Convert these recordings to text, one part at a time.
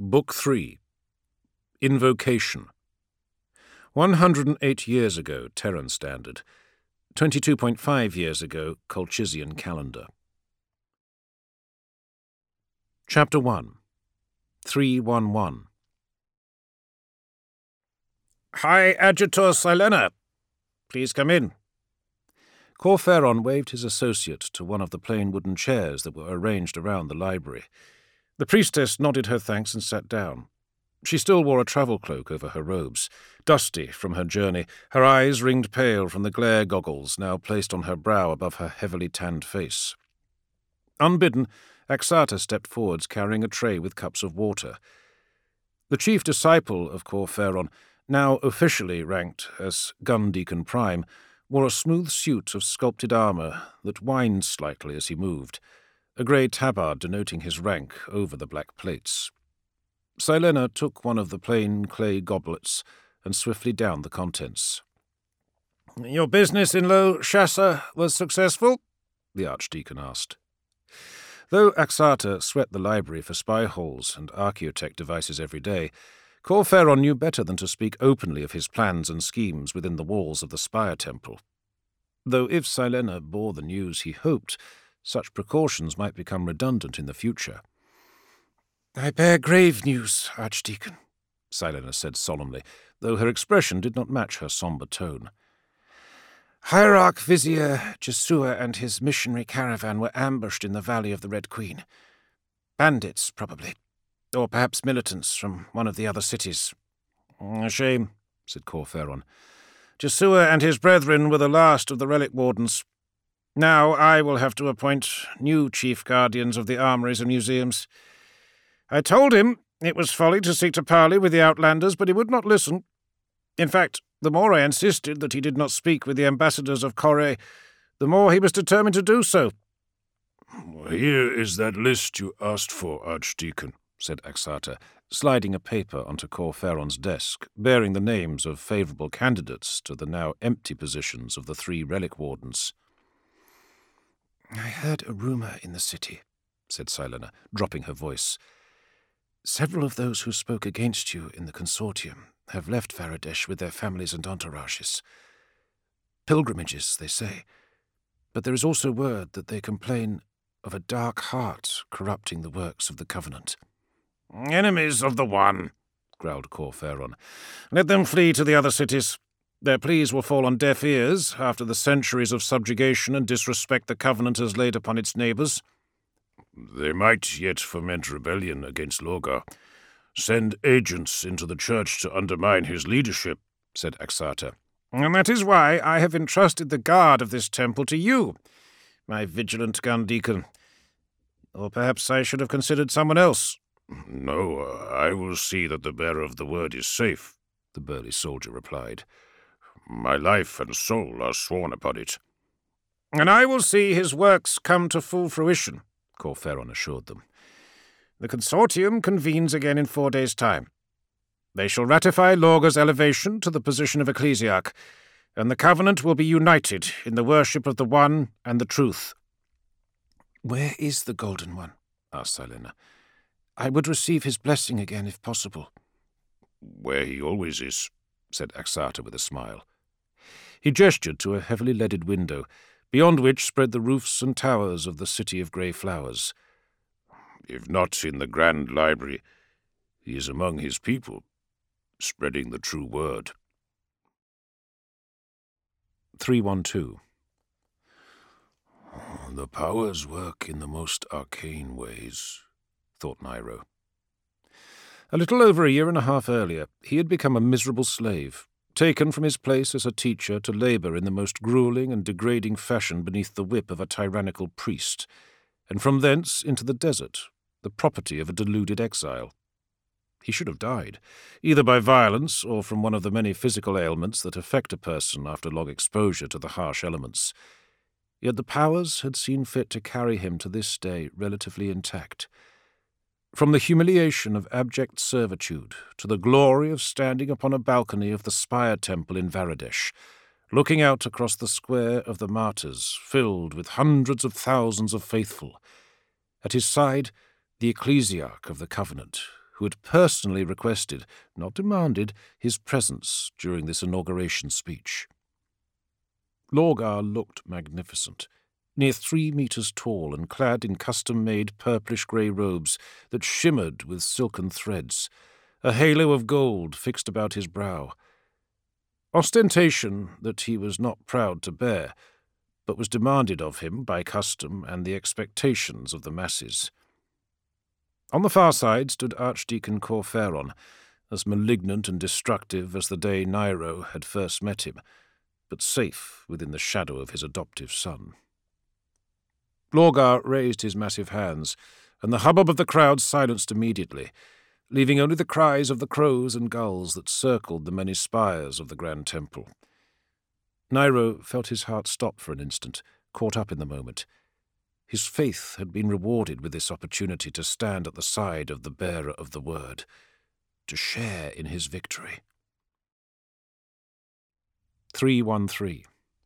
Book 3. Invocation. 108 years ago, Terran Standard. 22.5 years ago, Colchizian Calendar. Chapter 1. 311. High Adjutor Silena. Please come in. Kor Phaeron waved his associate to one of the plain wooden chairs that were arranged around the library. The priestess nodded her thanks and sat down. She still wore a travel cloak over her robes, dusty from her journey, her eyes ringed pale from the glare goggles now placed on her brow above her heavily tanned face. Unbidden, Axata stepped forwards carrying a tray with cups of water. The chief disciple of Kor Phaeron, now officially ranked as Gun Deacon Prime, wore a smooth suit of sculpted armour that whined slightly as he moved, a grey tabard denoting his rank over the black plates. Silena took one of the plain clay goblets and swiftly downed the contents. "Your business in Lo Shasa was successful?" the Archdeacon asked. Though Axata swept the library for spy holes and archaeotech devices every day, Kor Phaeron knew better than to speak openly of his plans and schemes within the walls of the Spire Temple. Though if Silena bore the news he hoped, such precautions might become redundant in the future. "I bear grave news, Archdeacon," Silena said solemnly, though her expression did not match her sombre tone. "Hierarch Vizier Jesua and his missionary caravan were ambushed in the Valley of the Red Queen. Bandits, probably. Or perhaps militants from one of the other cities." "A shame," said Kor Phaeron. "Jesua and his brethren were the last of the relic wardens. Now I will have to appoint new chief guardians of the armories and museums. I told him it was folly to seek to parley with the Outlanders, but he would not listen. In fact, the more I insisted that he did not speak with the ambassadors of Corre, the more he was determined to do so." "Here is that list you asked for, Archdeacon," said Axata, sliding a paper onto Kor Phaeron's desk, bearing the names of favourable candidates to the now empty positions of the 3 relic wardens. "I heard a rumour in the city," said Silena, dropping her voice. "Several of those who spoke against you in the consortium have left Varadesh with their families and entourages. Pilgrimages, they say, but there is also word that they complain of a dark heart corrupting the works of the Covenant." "Enemies of the One," growled Kor Phaeron. "Let them flee to the other cities. Their pleas will fall on deaf ears after the centuries of subjugation and disrespect the Covenant has laid upon its neighbours." "They might yet foment rebellion against Lorgar. Send agents into the church to undermine his leadership," said Axata. "And that is why I have entrusted the guard of this temple to you, my vigilant Gun Deacon. Or perhaps I should have considered someone else." "No, I will see that the bearer of the word is safe," the burly soldier replied. "My life and soul are sworn upon it." "And I will see his works come to full fruition," Kor Phaeron assured them. "The consortium convenes again in 4 days' time. They shall ratify Lorgar's elevation to the position of ecclesiarch, and the Covenant will be united in the worship of the One and the Truth." "Where is the Golden One?" asked Silena. "I would receive his blessing again if possible." "Where he always is," said Axata with a smile. He gestured to a heavily leaded window, beyond which spread the roofs and towers of the City of Grey Flowers. "If not in the Grand Library, he is among his people, spreading the true word." 312. "The powers work in the most arcane ways," thought Nairo. A little over a year and a half earlier, he had become a miserable slave, taken from his place as a teacher to labour in the most gruelling and degrading fashion beneath the whip of a tyrannical priest, and from thence into the desert, the property of a deluded exile. He should have died, either by violence or from one of the many physical ailments that affect a person after long exposure to the harsh elements. Yet the powers had seen fit to carry him to this day relatively intact. From the humiliation of abject servitude to the glory of standing upon a balcony of the Spire Temple in Varadesh, looking out across the square of the martyrs filled with hundreds of thousands of faithful. At his side, the ecclesiarch of the Covenant, who had personally requested, not demanded, his presence during this inauguration speech. Lorgar looked magnificent, near 3 meters tall and clad in custom-made purplish-grey robes that shimmered with silken threads, a halo of gold fixed about his brow. Ostentation that he was not proud to bear, but was demanded of him by custom and the expectations of the masses. On the far side stood Archdeacon Corferon, as malignant and destructive as the day Nairo had first met him, but safe within the shadow of his adoptive son. Lorgar raised his massive hands, and the hubbub of the crowd silenced immediately, leaving only the cries of the crows and gulls that circled the many spires of the Grand Temple. Nairo felt his heart stop for an instant, caught up in the moment. His faith had been rewarded with this opportunity to stand at the side of the bearer of the word, to share in his victory. 313.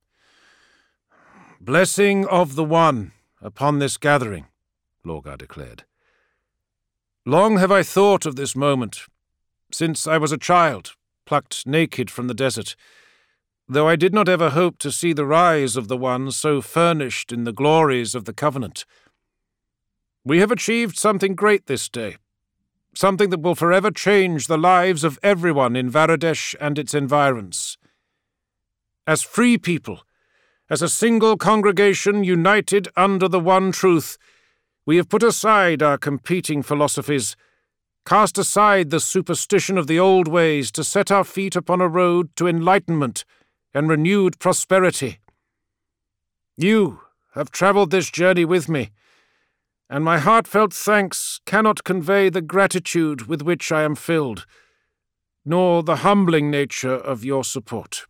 "Blessing of the One upon this gathering," Lorgar declared. "Long have I thought of this moment, since I was a child, plucked naked from the desert, though I did not ever hope to see the rise of the One so furnished in the glories of the Covenant. We have achieved something great this day, something that will forever change the lives of everyone in Varadesh and its environs. As free people, as a single congregation united under the one truth, we have put aside our competing philosophies, cast aside the superstition of the old ways to set our feet upon a road to enlightenment and renewed prosperity. You have travelled this journey with me, and my heartfelt thanks cannot convey the gratitude with which I am filled, nor the humbling nature of your support.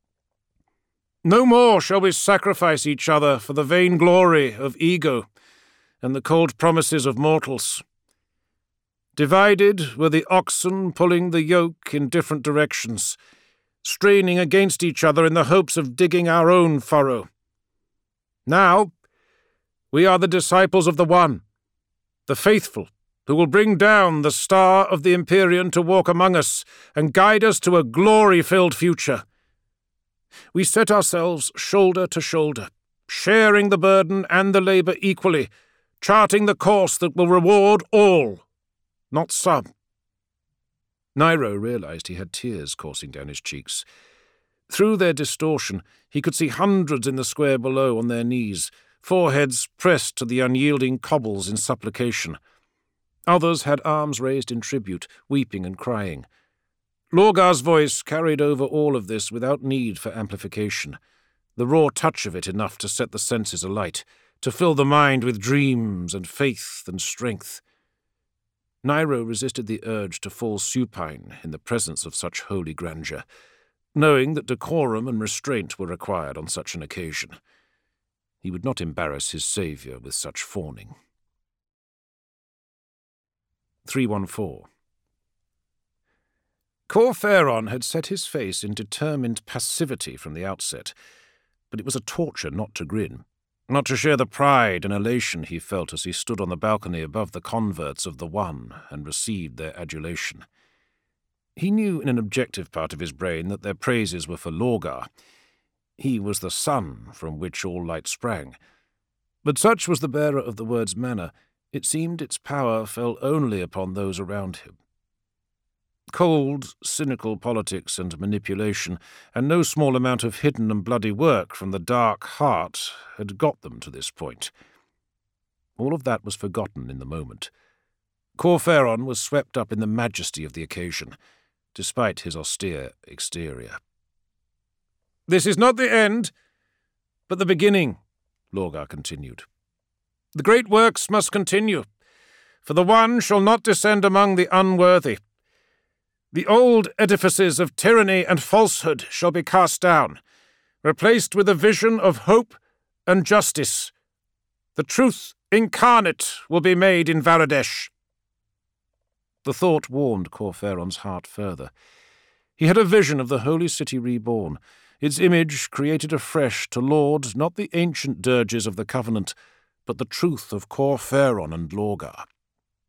No more shall we sacrifice each other for the vain glory of ego and the cold promises of mortals. Divided were the oxen pulling the yoke in different directions, straining against each other in the hopes of digging our own furrow. Now, we are the disciples of the One, the faithful, who will bring down the star of the Empyrean to walk among us and guide us to a glory-filled future. We set ourselves shoulder to shoulder, sharing the burden and the labour equally, charting the course that will reward all, not some." Nairo realized he had tears coursing down his cheeks. Through their distortion, he could see hundreds in the square below on their knees, foreheads pressed to the unyielding cobbles in supplication. Others had arms raised in tribute, weeping and crying. Lorgar's voice carried over all of this without need for amplification, the raw touch of it enough to set the senses alight, to fill the mind with dreams and faith and strength. Nairo resisted the urge to fall supine in the presence of such holy grandeur, knowing that decorum and restraint were required on such an occasion. He would not embarrass his saviour with such fawning. 314. Corferon had set his face in determined passivity from the outset, but it was a torture not to grin, not to share the pride and elation he felt as he stood on the balcony above the converts of the One and received their adulation. He knew in an objective part of his brain that their praises were for Lorgar. He was the sun from which all light sprang. But such was the bearer of the word's manner, it seemed its power fell only upon those around him. Cold, cynical politics and manipulation, and no small amount of hidden and bloody work from the dark heart had got them to this point. All of that was forgotten in the moment. Corferon was swept up in the majesty of the occasion, despite his austere exterior. "This is not the end, but the beginning," Lorgar continued. "The great works must continue, for the One shall not descend among the unworthy. The old edifices of tyranny and falsehood shall be cast down, replaced with a vision of hope and justice. The truth incarnate will be made in Varadesh." The thought warmed Corferon's heart further. He had a vision of the holy city reborn, its image created afresh to laud not the ancient dirges of the Covenant, but the truth of Corferon and Lorgar.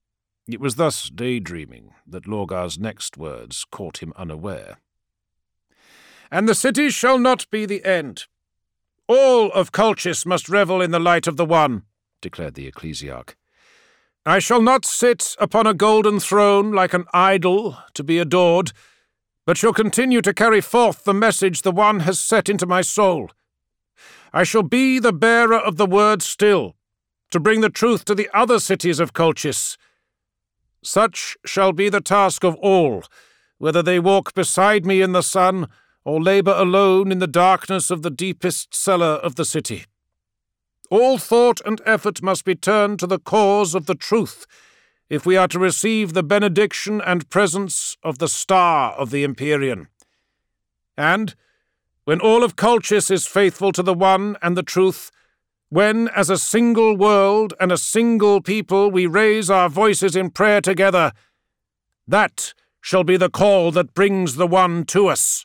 It was thus daydreaming that Lorgar's next words caught him unaware. "And the city shall not be the end. All of Colchis must revel in the light of the One," declared the ecclesiarch. "I shall not sit upon a golden throne like an idol to be adored, but shall continue to carry forth the message the One has set into my soul. I shall be the bearer of the word still, to bring the truth to the other cities of Colchis. Such shall be the task of all, whether they walk beside me in the sun or labour alone in the darkness of the deepest cellar of the city. All thought and effort must be turned to the cause of the truth, if we are to receive the benediction and presence of the star of the Empyrean. And, when all of Colchis is faithful to the One and the truth, when, as a single world and a single people, we raise our voices in prayer together, that shall be the call that brings the One to us."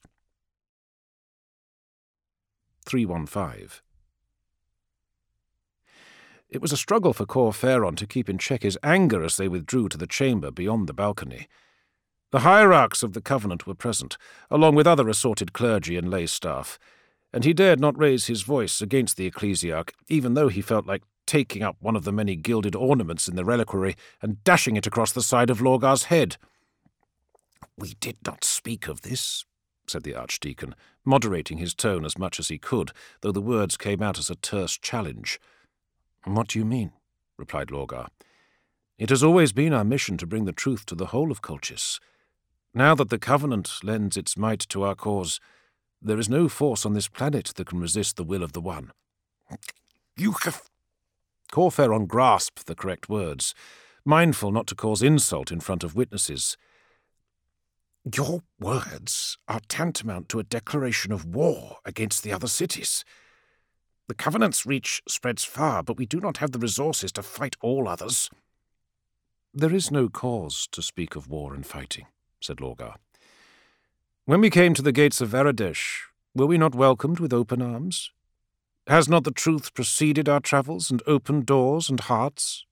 315. It was a struggle for Cor Phaeron to keep in check his anger as they withdrew to the chamber beyond the balcony. The hierarchs of the Covenant were present, along with other assorted clergy and lay staff, and he dared not raise his voice against the ecclesiarch, even though he felt like taking up one of the many gilded ornaments in the reliquary and dashing it across the side of Lorgar's head. "We did not speak of this," said the archdeacon, moderating his tone as much as he could, though the words came out as a terse challenge. "What do you mean?" replied Lorgar. "It has always been our mission to bring the truth to the whole of Colchis. Now that the Covenant lends its might to our cause, there is no force on this planet that can resist the will of the One." "You have—" Cor Phaeron grasped the correct words, mindful not to cause insult in front of witnesses. "Your words are tantamount to a declaration of war against the other cities. The Covenant's reach spreads far, but we do not have the resources to fight all others." "There is no cause to speak of war and fighting," said Lorgar. "When we came to the gates of Varadesh, were we not welcomed with open arms? Has not the truth preceded our travels and opened doors and hearts?"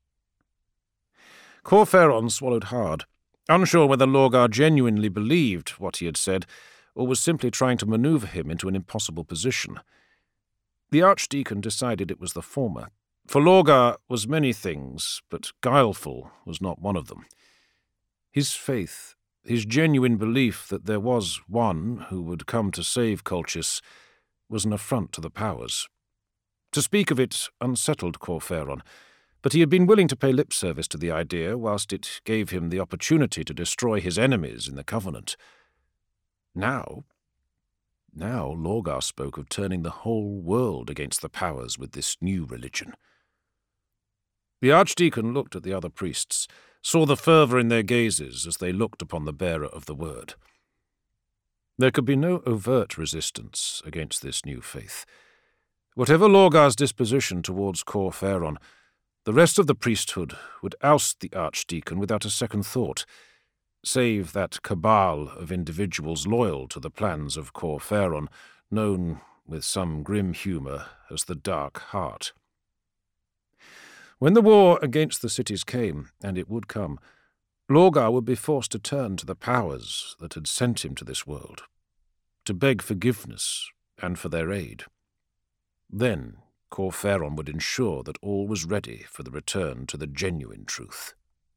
Cor Phaeron swallowed hard, unsure whether Lorgar genuinely believed what he had said, or was simply trying to maneuver him into an impossible position. The archdeacon decided it was the former, for Lorgar was many things, but guileful was not one of them. His faith, his genuine belief that there was one who would come to save Colchis, was an affront to the powers. To speak of it unsettled Cor Phaeron, but he had been willing to pay lip service to the idea whilst it gave him the opportunity to destroy his enemies in the Covenant. Now Lorgar spoke of turning the whole world against the powers with this new religion. The archdeacon looked at the other priests, saw the fervour in their gazes as they looked upon the bearer of the word. There could be no overt resistance against this new faith. Whatever Lorgar's disposition towards Cor Phaeron, the rest of the priesthood would oust the archdeacon without a second thought, save that cabal of individuals loyal to the plans of Cor Phaeron, known with some grim humour as the Dark Heart. When the war against the cities came, and it would come, Lorgar would be forced to turn to the powers that had sent him to this world, to beg forgiveness and for their aid. Then Cor Phaeron would ensure that all was ready for the return to the genuine truth.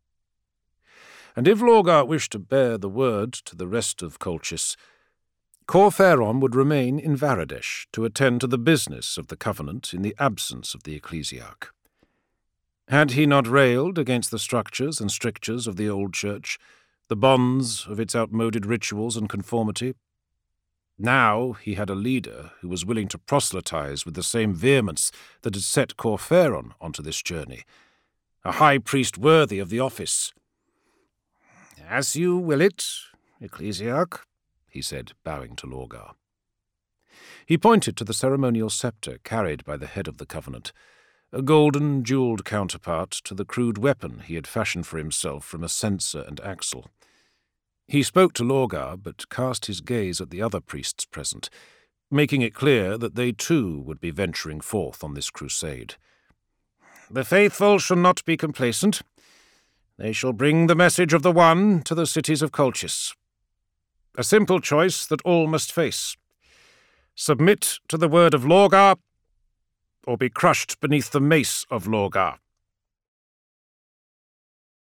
And if Lorgar wished to bear the word to the rest of Colchis, Cor Phaeron would remain in Varadesh to attend to the business of the Covenant in the absence of the ecclesiarch. Had he not railed against the structures and strictures of the old church, the bonds of its outmoded rituals and conformity? Now he had a leader who was willing to proselytize with the same vehemence that had set Cor Phaeron onto this journey, a high priest worthy of the office. "As you will it, ecclesiarch," he said, bowing to Lorgar. He pointed to the ceremonial sceptre carried by the head of the Covenant, a golden, jewelled counterpart to the crude weapon he had fashioned for himself from a censer and axle. He spoke to Lorgar, but cast his gaze at the other priests present, making it clear that they too would be venturing forth on this crusade. "The faithful shall not be complacent. They shall bring the message of the One to the cities of Colchis. A simple choice that all must face. Submit to the word of Lorgar, or be crushed beneath the mace of Lorgar.